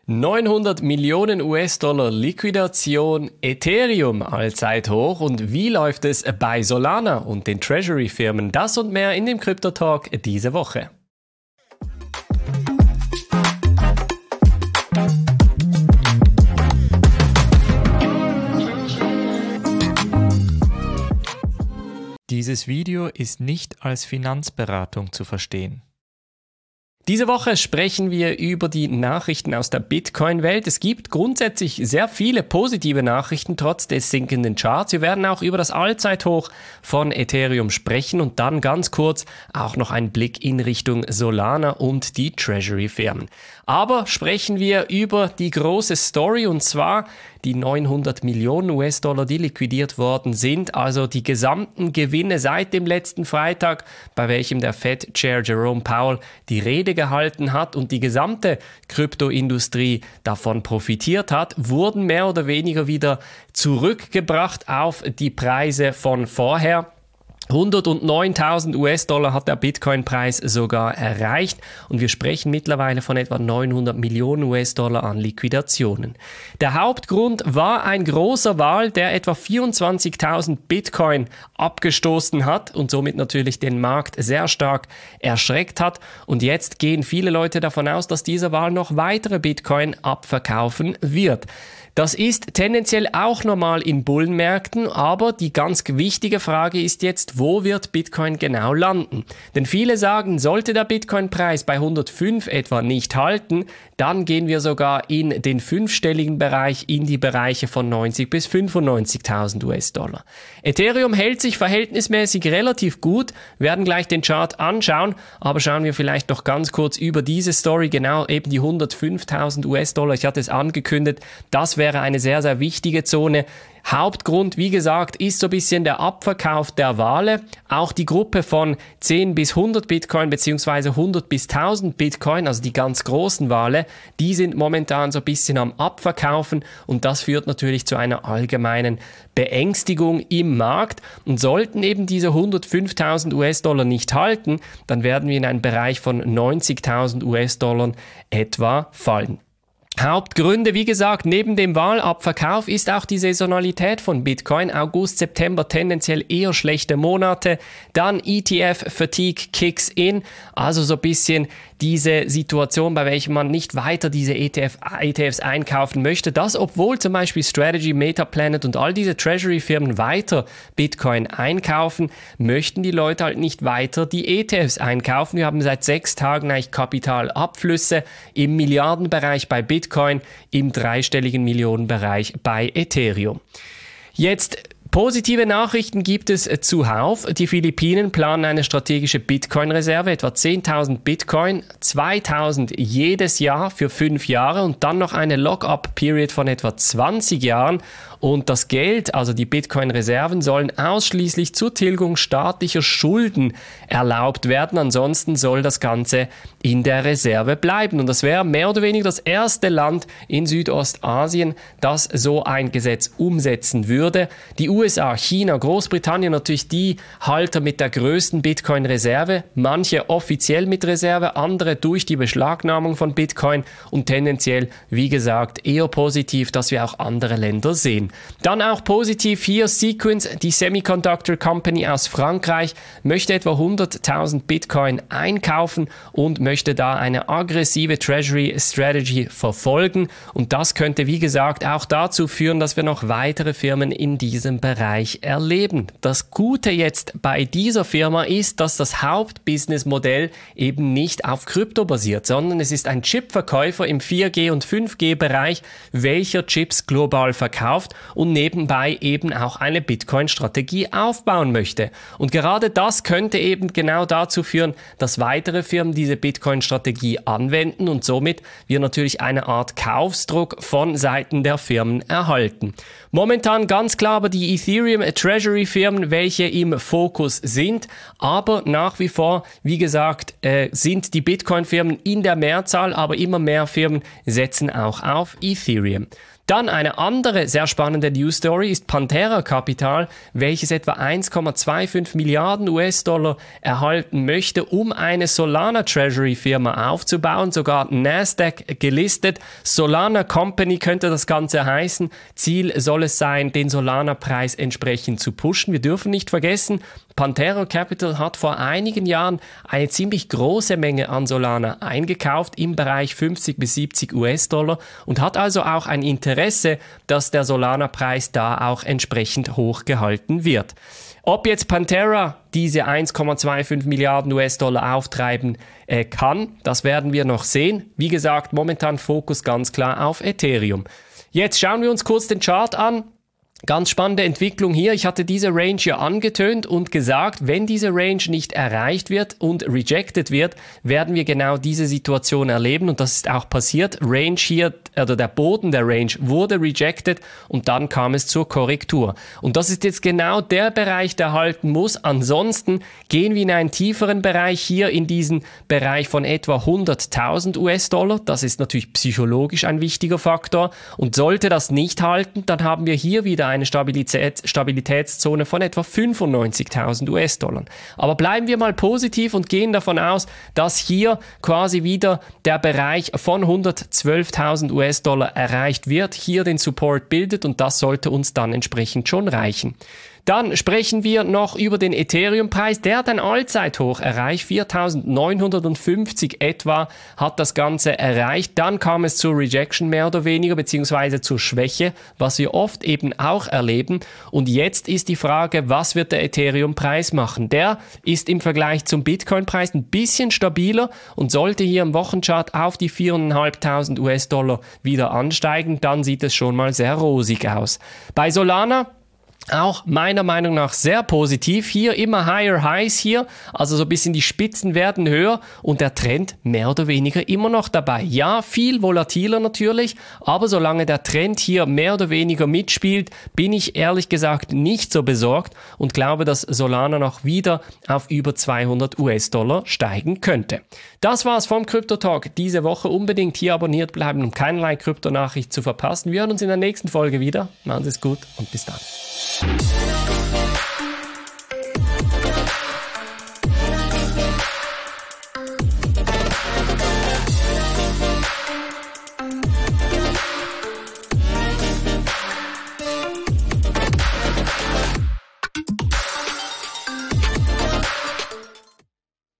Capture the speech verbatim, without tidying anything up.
neunhundert Millionen U S-Dollar Liquidation, Ethereum Allzeithoch und wie läuft es bei Solana und den Treasury-Firmen? Das und mehr in dem Krypto-Talk diese Woche. Dieses Video ist nicht als Finanzberatung zu verstehen. Diese Woche sprechen wir über die Nachrichten aus der Bitcoin-Welt. Es gibt grundsätzlich sehr viele positive Nachrichten trotz des sinkenden Charts. Wir werden auch über das Allzeithoch von Ethereum sprechen und dann ganz kurz auch noch einen Blick in Richtung Solana und die Treasury-Firmen. Aber sprechen wir über die große Story und zwar die neunhundert Millionen U S-Dollar, die liquidiert worden sind, also die gesamten Gewinne seit dem letzten Freitag, bei welchem der Fed-Chair Jerome Powell die Rede gehalten hat und die gesamte Kryptoindustrie davon profitiert hat, wurden mehr oder weniger wieder zurückgebracht auf die Preise von vorher. hundertneuntausend U S-Dollar hat der Bitcoin-Preis sogar erreicht und wir sprechen mittlerweile von etwa neunhundert Millionen U S-Dollar an Liquidationen. Der Hauptgrund war ein großer Wal, der etwa vierundzwanzigtausend Bitcoin abgestoßen hat und somit natürlich den Markt sehr stark erschreckt hat. Und jetzt gehen viele Leute davon aus, dass dieser Wal noch weitere Bitcoin abverkaufen wird. Das ist tendenziell auch normal in Bullenmärkten, aber die ganz wichtige Frage ist jetzt, wo wird Bitcoin genau landen? Denn viele sagen, sollte der Bitcoin-Preis bei hundertfünf etwa nicht halten, dann gehen wir sogar in den fünfstelligen Bereich, in die Bereiche von neunzig bis fünfundneunzigtausend U S-Dollar. Ethereum hält sich verhältnismäßig relativ gut, werden gleich den Chart anschauen, aber schauen wir vielleicht noch ganz kurz über diese Story, genau eben die hundertfünftausend U S-Dollar. Ich hatte es angekündigt, das wäre eine sehr, sehr wichtige Zone. Hauptgrund, wie gesagt, ist so ein bisschen der Abverkauf der Wale. Auch die Gruppe von zehn bis hundert Bitcoin bzw. hundert bis tausend Bitcoin, also die ganz großen Wale, die sind momentan so ein bisschen am Abverkaufen und das führt natürlich zu einer allgemeinen Beängstigung im Markt. Und sollten eben diese hundertfünftausend U S-Dollar nicht halten, dann werden wir in einen Bereich von neunzigtausend U S-Dollar etwa fallen. Hauptgründe, wie gesagt, neben dem Wahlabverkauf ist auch die Saisonalität von Bitcoin. August, September tendenziell eher schlechte Monate. Dann E T F-Fatigue kicks in, also so ein bisschen diese Situation, bei welcher man nicht weiter diese E T F, E T Fs einkaufen möchte. Das, obwohl zum Beispiel Strategy, Metaplanet und all diese Treasury-Firmen weiter Bitcoin einkaufen, möchten die Leute halt nicht weiter die E T Fs einkaufen. Wir haben seit sechs Tagen eigentlich Kapitalabflüsse im Milliardenbereich bei Bitcoin. Bitcoin im dreistelligen Millionenbereich bei Ethereum. Jetzt positive Nachrichten gibt es zuhauf. Die Philippinen planen eine strategische Bitcoin-Reserve, etwa zehntausend Bitcoin, zweitausend jedes Jahr für fünf Jahre und dann noch eine Lock-up-Period von etwa zwanzig Jahren. Und das Geld, also die Bitcoin-Reserven, sollen ausschließlich zur Tilgung staatlicher Schulden erlaubt werden. Ansonsten soll das Ganze in der Reserve bleiben. Und das wäre mehr oder weniger das erste Land in Südostasien, das so ein Gesetz umsetzen würde. Die U S A, China, Großbritannien natürlich die Halter mit der größten Bitcoin-Reserve. Manche offiziell mit Reserve, andere durch die Beschlagnahmung von Bitcoin und tendenziell, wie gesagt, eher positiv, dass wir auch andere Länder sehen. Dann auch positiv hier Sequence, die Semiconductor Company aus Frankreich, möchte etwa hunderttausend Bitcoin einkaufen und möchte da eine aggressive Treasury Strategy verfolgen. Und das könnte, wie gesagt, auch dazu führen, dass wir noch weitere Firmen in diesem Bereich erleben. Das Gute jetzt bei dieser Firma ist, dass das Hauptbusinessmodell eben nicht auf Krypto basiert, sondern es ist ein Chipverkäufer im vier G und fünf G Bereich, welcher Chips global verkauft und nebenbei eben auch eine Bitcoin-Strategie aufbauen möchte. Und gerade das könnte eben genau dazu führen, dass weitere Firmen diese Bitcoin-Strategie anwenden und somit wir natürlich eine Art Kaufsdruck von Seiten der Firmen erhalten. Momentan ganz klar aber die Ethereum Treasury Firmen, welche im Fokus sind, aber nach wie vor, wie gesagt, äh, sind die Bitcoin Firmen in der Mehrzahl, aber immer mehr Firmen setzen auch auf Ethereum. Dann eine andere sehr spannende News Story ist Pantera Capital, welches etwa eins Komma fünfundzwanzig Milliarden U S-Dollar erhalten möchte, um eine Solana Treasury Firma aufzubauen, sogar Nasdaq gelistet. Solana Company könnte das Ganze heißen. Ziel soll es sein, den Solana-Preis entsprechend zu pushen. Wir dürfen nicht vergessen, Pantera Capital hat vor einigen Jahren eine ziemlich große Menge an Solana eingekauft im Bereich fünfzig bis siebzig U S-Dollar und hat also auch ein Interesse, dass der Solana-Preis da auch entsprechend hoch gehalten wird. Ob jetzt Pantera diese eins Komma fünfundzwanzig Milliarden U S-Dollar auftreiben äh, kann, das werden wir noch sehen. Wie gesagt, momentan Fokus ganz klar auf Ethereum. Jetzt schauen wir uns kurz den Chart an. Ganz spannende Entwicklung hier. Ich hatte diese Range hier angetönt und gesagt, wenn diese Range nicht erreicht wird und rejected wird, werden wir genau diese Situation erleben und das ist auch passiert. Range hier, oder der Boden der Range wurde rejected und dann kam es zur Korrektur. Und das ist jetzt genau der Bereich, der halten muss. Ansonsten gehen wir in einen tieferen Bereich, hier in diesen Bereich von etwa hunderttausend U S-Dollar. Das ist natürlich psychologisch ein wichtiger Faktor und sollte das nicht halten, dann haben wir hier wieder eine Stabilität, Stabilitätszone von etwa fünfundneunzigtausend U S-Dollar. Aber bleiben wir mal positiv und gehen davon aus, dass hier quasi wieder der Bereich von hundertzwölftausend U S-Dollar erreicht wird, hier den Support bildet und das sollte uns dann entsprechend schon reichen. Dann sprechen wir noch über den Ethereum-Preis. Der hat ein Allzeithoch erreicht. viertausendneunhundertfünfzig etwa hat das Ganze erreicht. Dann kam es zur Rejection mehr oder weniger, beziehungsweise zur Schwäche, was wir oft eben auch erleben. Und jetzt ist die Frage, was wird der Ethereum-Preis machen? Der ist im Vergleich zum Bitcoin-Preis ein bisschen stabiler und sollte hier im Wochenchart auf die viertausendfünfhundert U S-Dollar wieder ansteigen. Dann sieht es schon mal sehr rosig aus. Bei Solana auch meiner Meinung nach sehr positiv. Hier immer higher highs hier, also so ein bisschen die Spitzen werden höher und der Trend mehr oder weniger immer noch dabei. Ja, viel volatiler natürlich, aber solange der Trend hier mehr oder weniger mitspielt, bin ich ehrlich gesagt nicht so besorgt und glaube, dass Solana noch wieder auf über zweihundert U S-Dollar steigen könnte. Das war's vom Crypto Talk diese Woche. Unbedingt hier abonniert bleiben, um keinerlei Krypto-Nachricht zu verpassen. Wir hören uns in der nächsten Folge wieder. Machen Sie es gut und bis dann.